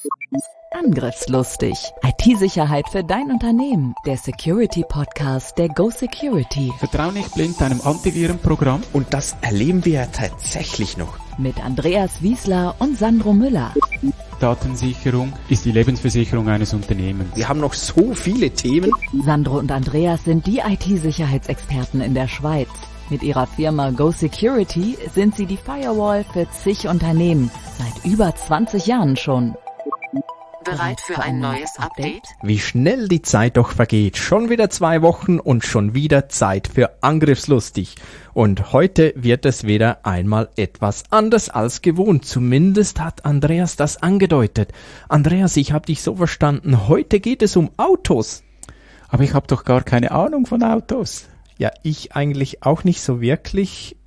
Angriffslustig. IT-Sicherheit für dein Unternehmen. Der Security-Podcast der Go Security. Vertrau nicht blind deinem Antivirenprogramm. Und das erleben wir ja tatsächlich noch. Mit Andreas Wiesler und Sandro Müller. Datensicherung ist die Lebensversicherung eines Unternehmens. Wir haben noch so viele Themen. Sandro und Andreas sind die IT-Sicherheitsexperten in der Schweiz. Mit ihrer Firma Go Security sind sie die Firewall für zig Unternehmen. Seit über 20 Jahren schon. Bereit für ein neues Update? Wie schnell die Zeit doch vergeht. Schon wieder 2 Wochen und schon wieder Zeit für Angriffslustig. Und heute wird es wieder einmal etwas anders als gewohnt. Zumindest hat Andreas das angedeutet. Andreas, ich habe dich so verstanden. Heute geht es um Autos. Aber ich habe doch gar keine Ahnung von Autos. Ja, ich eigentlich auch nicht so wirklich.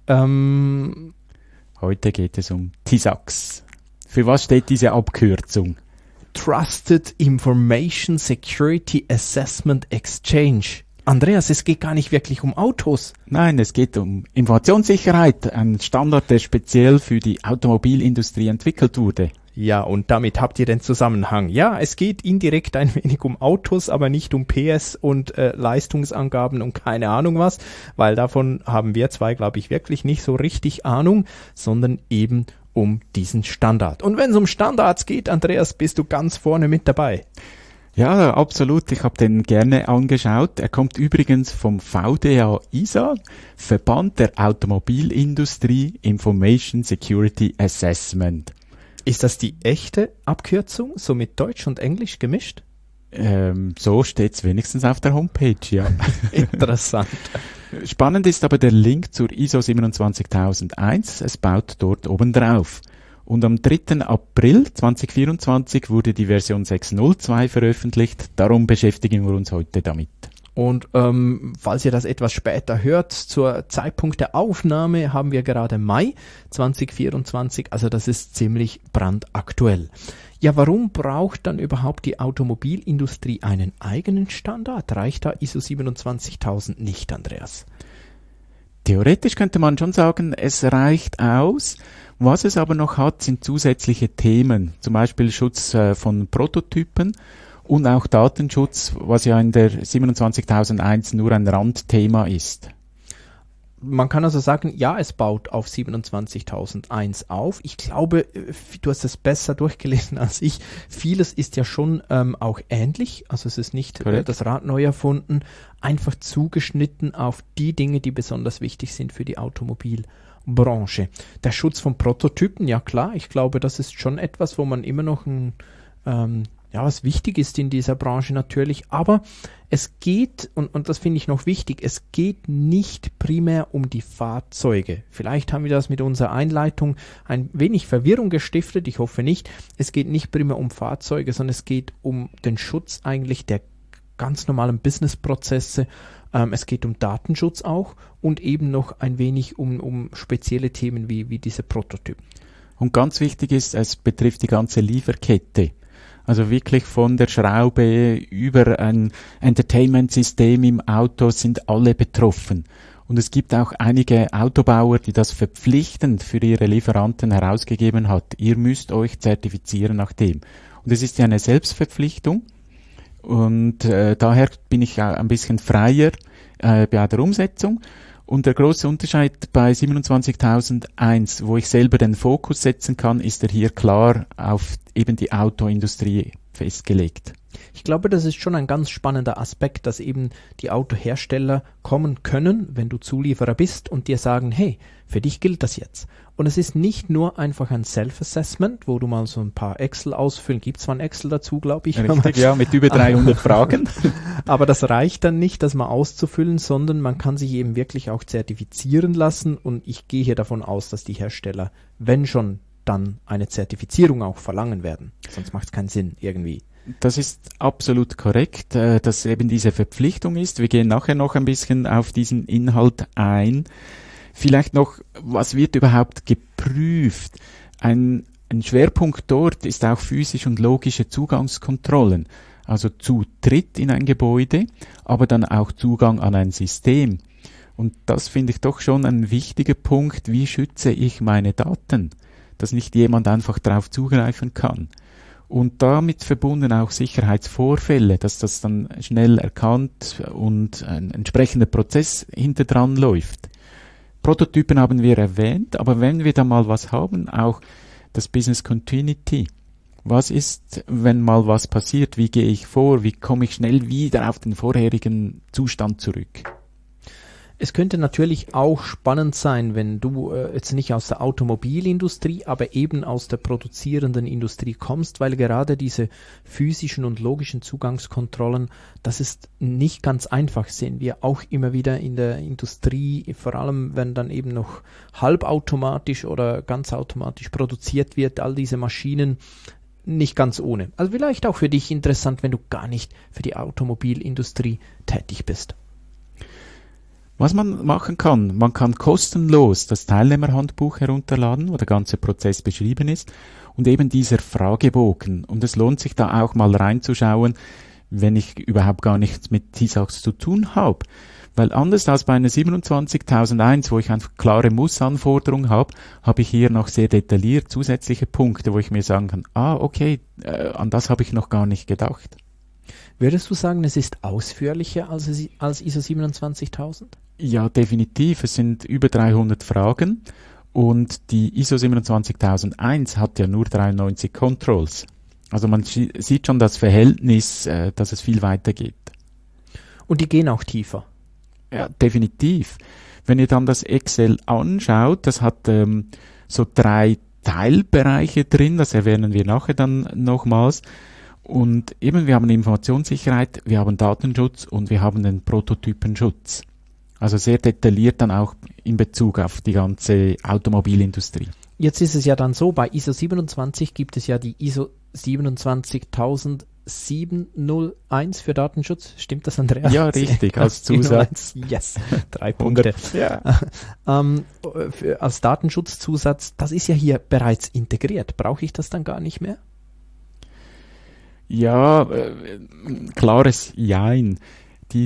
Heute geht es um TISAX. Für was steht diese Abkürzung? Trusted Information Security Assessment Exchange. Andreas, es geht gar nicht wirklich um Autos. Nein, es geht um Informationssicherheit, ein Standard, der speziell für die Automobilindustrie entwickelt wurde. Ja, und damit habt ihr den Zusammenhang. Ja, es geht indirekt ein wenig um Autos, aber nicht um PS und Leistungsangaben und keine Ahnung was, weil davon haben wir zwei, glaube ich, wirklich nicht so richtig Ahnung, sondern eben um diesen Standard. Und wenn es um Standards geht, Andreas, bist du ganz vorne mit dabei. Ja, absolut. Ich habe den gerne angeschaut. Er kommt übrigens vom VDA ISA, Verband der Automobilindustrie Information Security Assessment. Ist das die echte Abkürzung, so mit Deutsch und Englisch gemischt? So steht's wenigstens auf der Homepage, ja. Interessant. Spannend ist aber der Link zur ISO 27001. Es baut dort oben drauf. Und am 3. April 2024 wurde die Version 6.02 veröffentlicht. Darum beschäftigen wir uns heute damit. Und falls ihr das etwas später hört, zur Zeitpunkt der Aufnahme haben wir gerade Mai 2024, also das ist ziemlich brandaktuell. Ja, warum braucht dann überhaupt die Automobilindustrie einen eigenen Standard? Reicht da ISO 27000 nicht, Andreas? Theoretisch könnte man schon sagen, es reicht aus. Was es aber noch hat, sind zusätzliche Themen, zum Beispiel Schutz von Prototypen und auch Datenschutz, was ja in der 27001 nur ein Randthema ist. Man kann also sagen, ja, es baut auf 27001 auf. Ich glaube, du hast es besser durchgelesen als ich. Vieles ist ja schon auch ähnlich. Also es ist nicht das Rad neu erfunden, einfach zugeschnitten auf die Dinge, die besonders wichtig sind für die Automobilbranche. Der Schutz von Prototypen, ja klar, ich glaube, das ist schon etwas, wo man immer noch was wichtig ist in dieser Branche natürlich, aber es geht, und das finde ich noch wichtig, es geht nicht primär um die Fahrzeuge. Vielleicht haben wir das mit unserer Einleitung ein wenig Verwirrung gestiftet, ich hoffe nicht. Es geht nicht primär um Fahrzeuge, sondern es geht um den Schutz eigentlich der ganz normalen Businessprozesse. Es geht um Datenschutz auch und eben noch ein wenig um spezielle Themen wie diese Prototypen. Und ganz wichtig ist, es betrifft die ganze Lieferkette. Also wirklich von der Schraube über ein Entertainment-System im Auto sind alle betroffen. Und es gibt auch einige Autobauer, die das verpflichtend für ihre Lieferanten herausgegeben hat. Ihr müsst euch zertifizieren nach dem. Und es ist ja eine Selbstverpflichtung. Und daher bin ich auch ein bisschen freier bei der Umsetzung. Und der große Unterschied bei 27001, wo ich selber den Fokus setzen kann, ist er hier klar auf eben die Autoindustrie festgelegt. Ich glaube, das ist schon ein ganz spannender Aspekt, dass eben die Autohersteller kommen können, wenn du Zulieferer bist und dir sagen, hey, für dich gilt das jetzt. Und es ist nicht nur einfach ein Self-Assessment, wo du mal so ein paar Excel ausfüllen, gibt zwar ein Excel dazu, glaube ich. Richtig, ja, mit über 300 Fragen. Aber das reicht dann nicht, das mal auszufüllen, sondern man kann sich eben wirklich auch zertifizieren lassen und ich gehe hier davon aus, dass die Hersteller, wenn schon, dann eine Zertifizierung auch verlangen werden. Sonst macht es keinen Sinn irgendwie. Das ist absolut korrekt, dass eben diese Verpflichtung ist. Wir gehen nachher noch ein bisschen auf diesen Inhalt ein. Vielleicht noch, was wird überhaupt geprüft? Ein Schwerpunkt dort ist auch physische und logische Zugangskontrollen. Also Zutritt in ein Gebäude, aber dann auch Zugang an ein System. Und das finde ich doch schon ein wichtiger Punkt. Wie schütze ich meine Daten? Dass nicht jemand einfach darauf zugreifen kann. und damit verbunden auch Sicherheitsvorfälle, dass das dann schnell erkannt und ein entsprechender Prozess hinterdran läuft. Prototypen haben wir erwähnt, aber wenn wir da mal was haben, auch das Business Continuity. Was ist, wenn mal was passiert? Wie gehe ich vor? Wie komme ich schnell wieder auf den vorherigen Zustand zurück? Es könnte natürlich auch spannend sein, wenn du jetzt nicht aus der Automobilindustrie, aber eben aus der produzierenden Industrie kommst, weil gerade diese physischen und logischen Zugangskontrollen, das ist nicht ganz einfach, sehen wir auch immer wieder in der Industrie, vor allem wenn dann eben noch halbautomatisch oder ganz automatisch produziert wird, all diese Maschinen, nicht ganz ohne. Also vielleicht auch für dich interessant, wenn du gar nicht für die Automobilindustrie tätig bist. Was man machen kann, man kann kostenlos das Teilnehmerhandbuch herunterladen, wo der ganze Prozess beschrieben ist und eben dieser Fragebogen. Und es lohnt sich da auch mal reinzuschauen, wenn ich überhaupt gar nichts mit TISAX zu tun habe. Weil anders als bei einer 27001, wo ich eine klare Mussanforderung habe, habe ich hier noch sehr detailliert zusätzliche Punkte, wo ich mir sagen kann, okay, an das habe ich noch gar nicht gedacht. Würdest du sagen, es ist ausführlicher als ISO 27000? Ja, definitiv. Es sind über 300 Fragen und die ISO 27001 hat ja nur 93 Controls. Also man sieht schon das Verhältnis, dass es viel weiter geht. Und die gehen auch tiefer? Ja, definitiv. Wenn ihr dann das Excel anschaut, das hat so 3 Teilbereiche drin, das erwähnen wir nachher dann nochmals. Und eben, wir haben Informationssicherheit, wir haben Datenschutz und wir haben den Prototypenschutz. Also sehr detailliert dann auch in Bezug auf die ganze Automobilindustrie. Jetzt ist es ja dann so, bei ISO 27 gibt es ja die ISO 27001 für Datenschutz. Stimmt das, Andreas? Ja, richtig, als Zusatz. Yes, 3 Punkte. Ja. Als Datenschutzzusatz, das ist ja hier bereits integriert. Brauche ich das dann gar nicht mehr? Ja, klares Jein. Die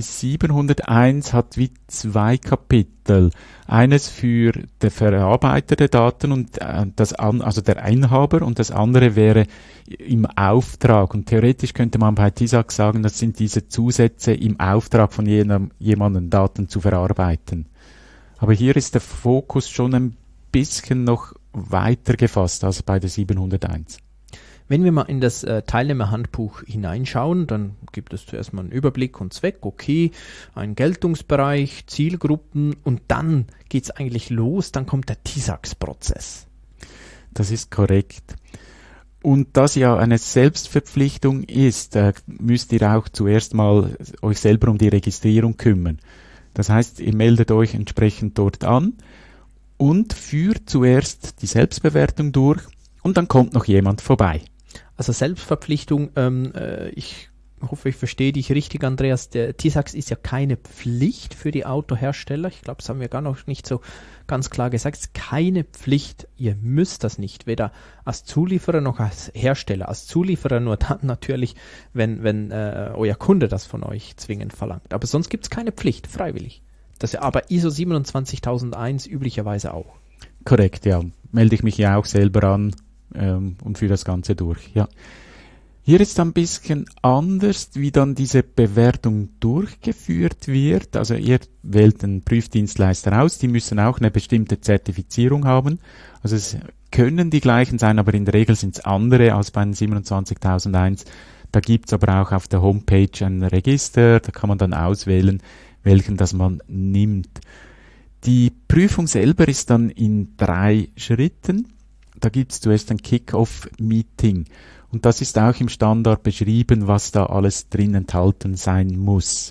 701 hat wie 2 Kapitel. Eines für den Verarbeiter der Daten und also der Inhaber, und das andere wäre im Auftrag. Und theoretisch könnte man bei TISAX sagen, das sind diese Zusätze im Auftrag von jemandem Daten zu verarbeiten. Aber hier ist der Fokus schon ein bisschen noch weiter gefasst als bei der 701. Wenn wir mal in das Teilnehmerhandbuch hineinschauen, dann gibt es zuerst mal einen Überblick und Zweck, okay, einen Geltungsbereich, Zielgruppen und dann geht es eigentlich los, dann kommt der TISAX-Prozess. Das ist korrekt. Und das ja eine Selbstverpflichtung ist, müsst ihr auch zuerst mal euch selber um die Registrierung kümmern. Das heißt, ihr meldet euch entsprechend dort an und führt zuerst die Selbstbewertung durch und dann kommt noch jemand vorbei. Also Selbstverpflichtung, ich hoffe, ich verstehe dich richtig, Andreas. Der TISAX ist ja keine Pflicht für die Autohersteller. Ich glaube, das haben wir gar noch nicht so ganz klar gesagt. Es ist keine Pflicht. Ihr müsst das nicht, weder als Zulieferer noch als Hersteller. Als Zulieferer nur dann natürlich, wenn euer Kunde das von euch zwingend verlangt. Aber sonst gibt es keine Pflicht, freiwillig. Das ist aber ISO 27001 üblicherweise auch. Korrekt, ja. Melde ich mich ja auch selber an und führe das Ganze durch, ja. Hier ist ein bisschen anders, wie dann diese Bewertung durchgeführt wird. Also ihr wählt einen Prüfdienstleister aus, die müssen auch eine bestimmte Zertifizierung haben. Also es können die gleichen sein, aber in der Regel sind es andere als bei den 27001. Da gibt's aber auch auf der Homepage ein Register, da kann man dann auswählen, welchen das man nimmt. Die Prüfung selber ist dann in 3 Schritten. Da gibt's zuerst ein Kick-Off-Meeting. Und das ist auch im Standard beschrieben, was da alles drin enthalten sein muss.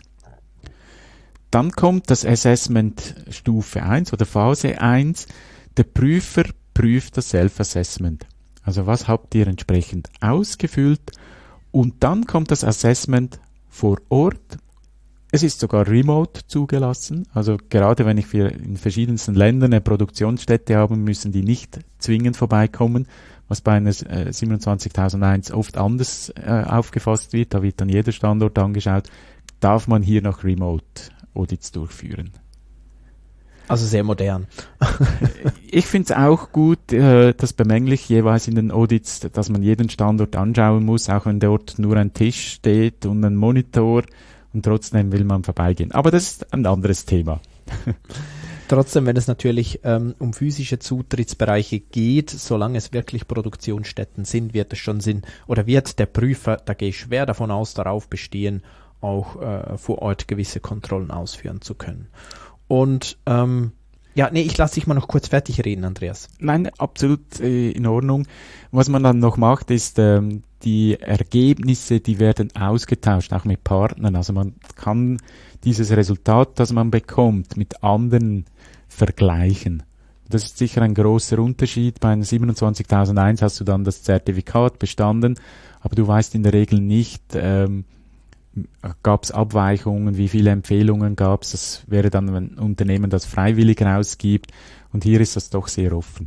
Dann kommt das Assessment Stufe 1 oder Phase 1. Der Prüfer prüft das Self-Assessment. Also was habt ihr entsprechend ausgefüllt? Und dann kommt das Assessment vor Ort. Es ist sogar remote zugelassen. Also gerade wenn ich in verschiedensten Ländern eine Produktionsstätte habe, müssen die nicht zwingend vorbeikommen, was bei einer 27001 oft anders aufgefasst wird. Da wird dann jeder Standort angeschaut. Darf man hier noch Remote Audits durchführen? Also sehr modern. Ich finde es auch gut, das bemängel ich jeweils in den Audits, dass man jeden Standort anschauen muss, auch wenn dort nur ein Tisch steht und ein Monitor und trotzdem will man vorbeigehen. Aber das ist ein anderes Thema. Trotzdem, wenn es natürlich um physische Zutrittsbereiche geht, solange es wirklich Produktionsstätten sind, wird es schon Sinn, oder wird der Prüfer, da gehe ich schwer davon aus, darauf bestehen, auch vor Ort gewisse Kontrollen ausführen zu können. Und ich lasse dich mal noch kurz fertig reden, Andreas. Nein, absolut in Ordnung. Was man dann noch macht, ist, die Ergebnisse, die werden ausgetauscht, auch mit Partnern. Also man kann dieses Resultat, das man bekommt, mit anderen vergleichen. Das ist sicher ein großer Unterschied. Bei einem 27001 hast du dann das Zertifikat bestanden, aber du weißt in der Regel nicht, gab es Abweichungen, wie viele Empfehlungen gab es. Das wäre dann ein Unternehmen, das freiwillig rausgibt. Und hier ist das doch sehr offen.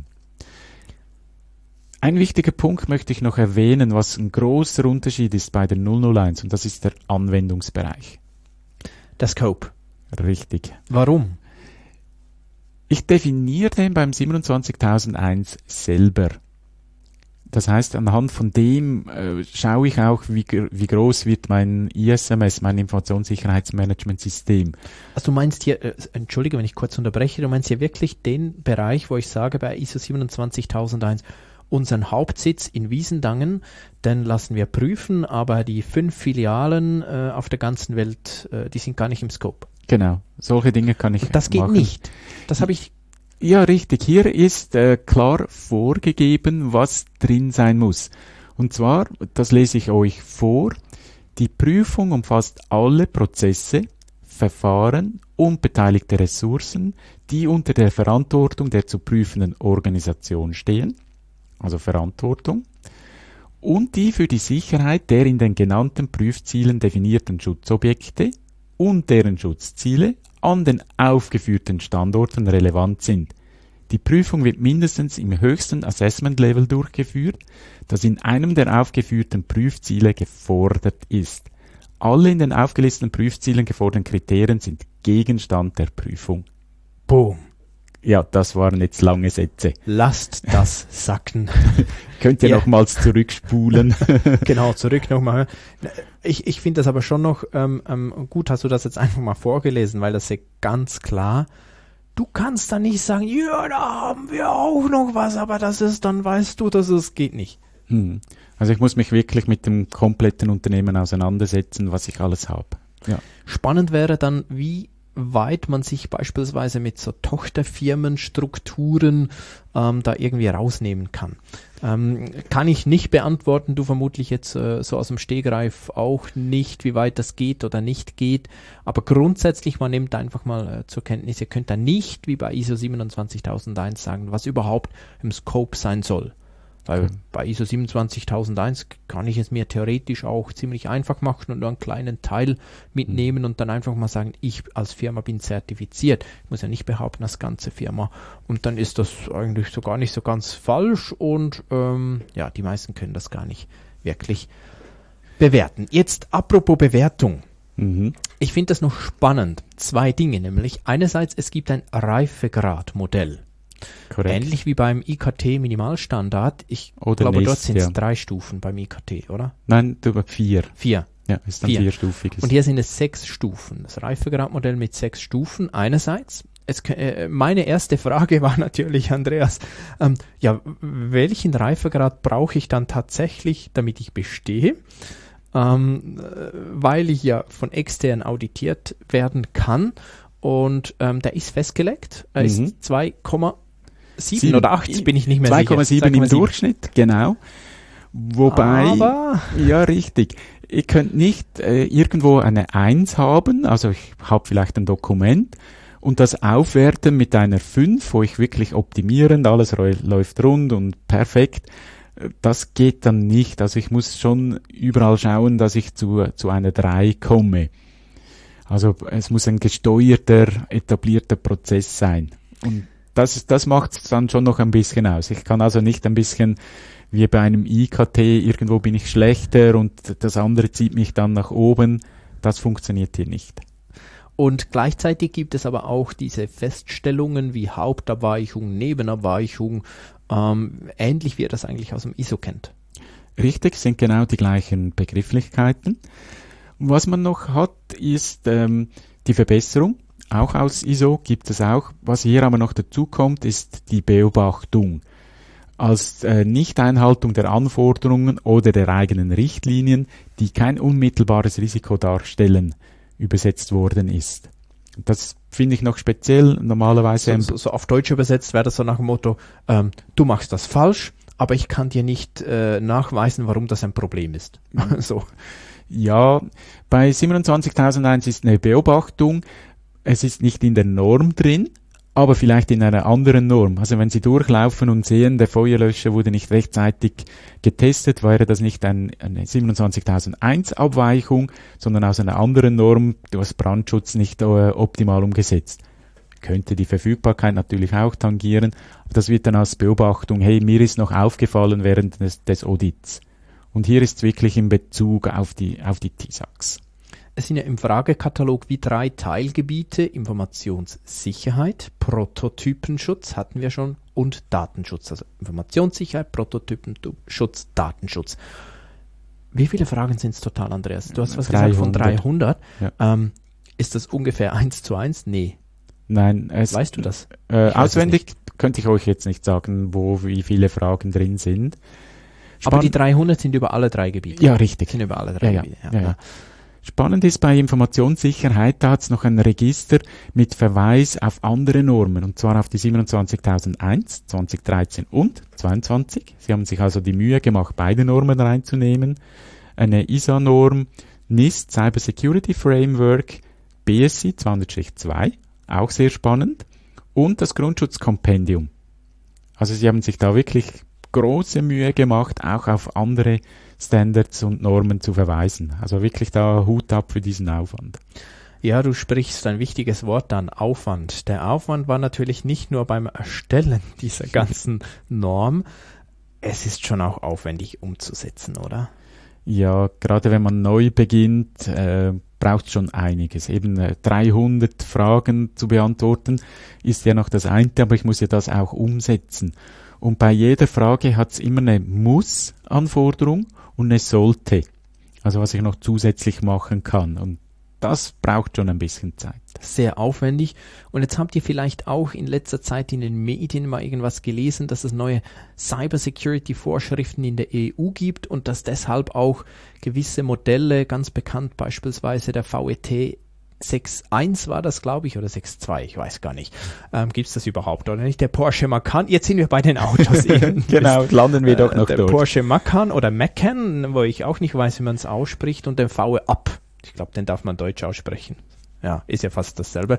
Ein wichtiger Punkt möchte ich noch erwähnen, was ein großer Unterschied ist bei der 001, und das ist der Anwendungsbereich. Der Scope. Richtig. Warum? Ich definiere den beim 27001 selber. Das heißt, anhand von dem schaue ich auch, wie groß wird mein ISMS, mein Informationssicherheitsmanagementsystem. Also du meinst hier, entschuldige, wenn ich kurz unterbreche, du meinst hier wirklich den Bereich, wo ich sage, bei ISO 27001, unseren Hauptsitz in Wiesendangen, den lassen wir prüfen, aber die 5 Filialen auf der ganzen Welt, die sind gar nicht im Scope. Genau, solche Dinge kann ich machen. Das geht nicht. Das habe ich... Ja, richtig. Hier ist klar vorgegeben, was drin sein muss. Und zwar, das lese ich euch vor, die Prüfung umfasst alle Prozesse, Verfahren und beteiligte Ressourcen, die unter der Verantwortung der zu prüfenden Organisation stehen, also Verantwortung, und die für die Sicherheit der in den genannten Prüfzielen definierten Schutzobjekte und deren Schutzziele an den aufgeführten Standorten relevant sind. Die Prüfung wird mindestens im höchsten Assessment-Level durchgeführt, das in einem der aufgeführten Prüfziele gefordert ist. Alle in den aufgelisteten Prüfzielen geforderten Kriterien sind Gegenstand der Prüfung. Boom. Ja, das waren jetzt lange Sätze. Lasst das sacken. Könnt ihr nochmals zurückspulen. Genau, zurück nochmal. Ich finde das aber schon noch gut, hast du das jetzt einfach mal vorgelesen, weil das ist ja ganz klar. Du kannst da nicht sagen, ja, da haben wir auch noch was, aber das ist, dann weißt du, dass es geht nicht. Also ich muss mich wirklich mit dem kompletten Unternehmen auseinandersetzen, was ich alles habe. Ja. Spannend wäre dann, wie weit man sich beispielsweise mit so Tochterfirmenstrukturen da irgendwie rausnehmen kann. Kann ich nicht beantworten, du vermutlich jetzt so aus dem Stegreif auch nicht, wie weit das geht oder nicht geht, aber grundsätzlich, man nimmt einfach mal zur Kenntnis, ihr könnt da nicht wie bei ISO 27001 sagen, was überhaupt im Scope sein soll. Weil bei ISO 27001 kann ich es mir theoretisch auch ziemlich einfach machen und nur einen kleinen Teil mitnehmen und dann einfach mal sagen, ich als Firma bin zertifiziert. Ich muss ja nicht behaupten, als ganze Firma. Und dann ist das eigentlich so gar nicht so ganz falsch und die meisten können das gar nicht wirklich bewerten. Jetzt apropos Bewertung. Ich finde das noch spannend. 2 Dinge, nämlich einerseits, es gibt ein Reifegradmodell. Korrekt. Ähnlich wie beim IKT-Minimalstandard. Ich glaube, dort sind es 3 Stufen beim IKT, oder? Nein, 4. 4. Ja, ist dann 4-stufiges. Und hier sind es 6 Stufen. Das Reifegradmodell mit 6 Stufen. Einerseits, meine erste Frage war natürlich, Andreas, welchen Reifegrad brauche ich dann tatsächlich, damit ich bestehe? Weil ich ja von extern auditiert werden kann. Und der ist festgelegt. Er ist 2,7 oder 8, bin ich nicht mehr sicher. 2,7 im Durchschnitt, genau. Wobei, ja richtig, ihr könnt nicht irgendwo eine 1 haben, also ich habe vielleicht ein Dokument und das aufwerten mit einer 5, wo ich wirklich optimierend, alles läuft rund und perfekt. Das geht dann nicht, also ich muss schon überall schauen, dass ich zu einer 3 komme. Also es muss ein gesteuerter, etablierter Prozess sein. Und das macht es dann schon noch ein bisschen aus. Ich kann also nicht ein bisschen wie bei einem IKT, irgendwo bin ich schlechter und das andere zieht mich dann nach oben. Das funktioniert hier nicht. Und gleichzeitig gibt es aber auch diese Feststellungen wie Hauptabweichung, Nebenabweichung, ähnlich wie ihr das eigentlich aus dem ISO kennt. Richtig, sind genau die gleichen Begrifflichkeiten. Was man noch hat, ist die Verbesserung. Auch aus ISO gibt es auch. Was hier aber noch dazu kommt, ist die Beobachtung. Als Nichteinhaltung der Anforderungen oder der eigenen Richtlinien, die kein unmittelbares Risiko darstellen, übersetzt worden ist. Das finde ich noch speziell. Normalerweise so auf Deutsch übersetzt wäre das so nach dem Motto, du machst das falsch, aber ich kann dir nicht nachweisen, warum das ein Problem ist. So. Ja, bei 27001 ist eine Beobachtung. Es ist nicht in der Norm drin, aber vielleicht in einer anderen Norm. Also wenn Sie durchlaufen und sehen, der Feuerlöscher wurde nicht rechtzeitig getestet, wäre das nicht eine 27001 Abweichung, sondern aus einer anderen Norm, das Brandschutz nicht optimal umgesetzt. Könnte die Verfügbarkeit natürlich auch tangieren, aber das wird dann als Beobachtung, hey, mir ist noch aufgefallen während des Audits. Und hier ist es wirklich in Bezug auf die TISAX. Es sind ja im Fragekatalog wie 3 Teilgebiete: Informationssicherheit, Prototypenschutz hatten wir schon und Datenschutz. Also Informationssicherheit, Prototypenschutz, Datenschutz. Wie viele Fragen sind es total, Andreas? Du hast was 300. Gesagt von 300. Ja. Ist das ungefähr 1:1? Nee. Nein. Weißt du das? Auswendig könnte ich euch jetzt nicht sagen, wie viele Fragen drin sind. Aber die 300 sind über alle 3 Gebiete. Ja, richtig. Sind über alle 3 Gebiete. Ja. Spannend ist bei Informationssicherheit, da hat es noch ein Register mit Verweis auf andere Normen, und zwar auf die 27001, 2013 und 22. Sie haben sich also die Mühe gemacht, beide Normen reinzunehmen. Eine ISA-Norm, NIST Cyber Security Framework, BSI 200-2, auch sehr spannend, und das Grundschutzkompendium. Also Sie haben sich da wirklich große Mühe gemacht, auch auf andere Standards und Normen zu verweisen. Also wirklich da Hut ab für diesen Aufwand. Ja, du sprichst ein wichtiges Wort an, Aufwand. Der Aufwand war natürlich nicht nur beim Erstellen dieser ganzen Norm, es ist schon auch aufwendig umzusetzen, oder? Ja, gerade wenn man neu beginnt, braucht es schon einiges. Eben 300 Fragen zu beantworten ist ja noch das eine, aber ich muss ja das auch umsetzen. Und bei jeder Frage hat es immer eine Muss-Anforderung und eine Sollte. Also was ich noch zusätzlich machen kann. Und das braucht schon ein bisschen Zeit. Sehr aufwendig. Und jetzt habt ihr vielleicht auch in letzter Zeit in den Medien mal irgendwas gelesen, dass es neue Cybersecurity-Vorschriften in der EU gibt und dass deshalb auch gewisse Modelle, ganz bekannt beispielsweise der VET 6.1 war das, glaube ich, oder 6.2, ich weiß gar nicht. Gibt es das überhaupt oder nicht? Der Porsche Macan, jetzt sind wir bei den Autos eben. Genau, landen wir doch noch der dort. Porsche Macan oder Macan, wo ich auch nicht weiß, wie man es ausspricht, und den VW Up. Ich glaube, den darf man deutsch aussprechen. Ja, ist ja fast dasselbe.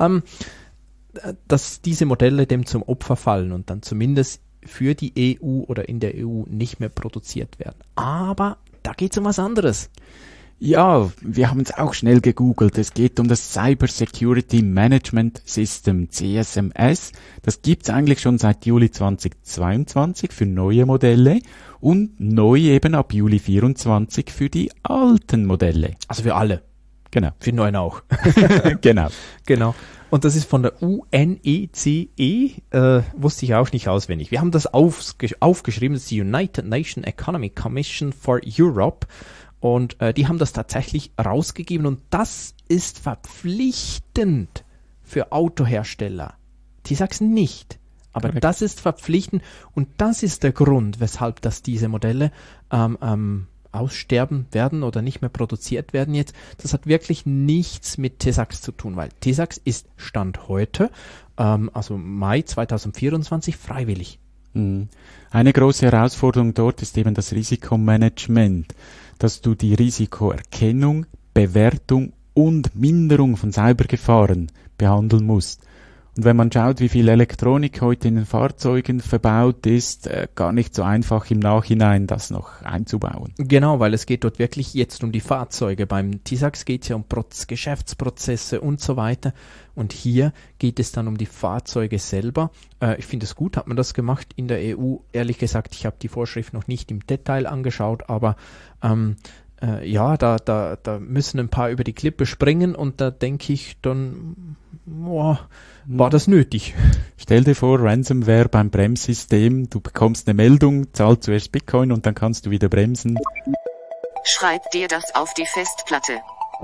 Dass diese Modelle dem zum Opfer fallen und dann zumindest für die EU oder in der EU nicht mehr produziert werden. Aber da geht es um was anderes. Ja, wir haben es auch schnell gegoogelt. Es geht um das Cyber Security Management System, CSMS. Das gibt's eigentlich schon seit Juli 2022 für neue Modelle und neu eben ab Juli 24 für die alten Modelle. Also für alle. Genau. Für die neuen auch. Genau. Und das ist von der UNECE, wusste ich auch nicht auswendig. Wir haben das aufgeschrieben, das ist die United Nations Economic Commission for Europe. Und die haben das tatsächlich rausgegeben, und das ist verpflichtend für Autohersteller. Die sagen es nicht, aber correct. Das ist verpflichtend, und das ist der Grund, weshalb dass diese Modelle aussterben werden oder nicht mehr produziert werden jetzt. Das hat wirklich nichts mit TISAX zu tun, weil TISAX ist Stand heute, also Mai 2024, freiwillig. Eine große Herausforderung dort ist eben das Risikomanagement, dass du die Risikoerkennung, Bewertung und Minderung von Cybergefahren behandeln musst. Und wenn man schaut, wie viel Elektronik heute in den Fahrzeugen verbaut ist, gar nicht so einfach im Nachhinein das noch einzubauen. Genau, weil es geht dort wirklich jetzt um die Fahrzeuge. Beim TISAX geht es ja um Geschäftsprozesse und so weiter. Und hier geht es dann um die Fahrzeuge selber. Ich finde es gut, hat man das gemacht in der EU. Ehrlich gesagt, ich habe die Vorschrift noch nicht im Detail angeschaut, aber da müssen ein paar über die Klippe springen und da denke ich dann, war das nötig? Stell dir vor, Ransomware beim Bremssystem, du bekommst eine Meldung, zahl zuerst Bitcoin und dann kannst du wieder bremsen. Schreib dir das auf die Festplatte.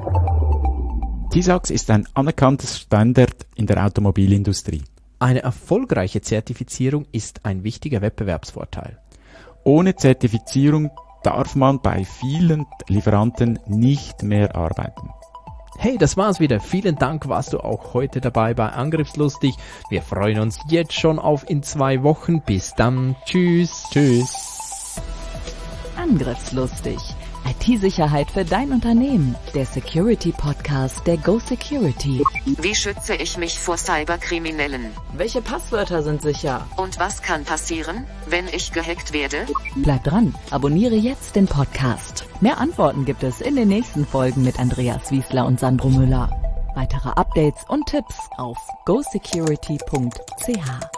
TISAX ist ein anerkanntes Standard in der Automobilindustrie. Eine erfolgreiche Zertifizierung ist ein wichtiger Wettbewerbsvorteil. Ohne Zertifizierung darf man bei vielen Lieferanten nicht mehr arbeiten. Hey, das war's wieder. Vielen Dank, warst du auch heute dabei bei Angriffslustig. Wir freuen uns jetzt schon auf in 2 Wochen. Bis dann. Tschüss. Tschüss. Angriffslustig. IT-Sicherheit für dein Unternehmen. Der Security-Podcast der Go Security. Wie schütze ich mich vor Cyberkriminellen? Welche Passwörter sind sicher? Und was kann passieren, wenn ich gehackt werde? Bleib dran, abonniere jetzt den Podcast. Mehr Antworten gibt es in den nächsten Folgen mit Andreas Wiesler und Sandro Müller. Weitere Updates und Tipps auf gosecurity.ch.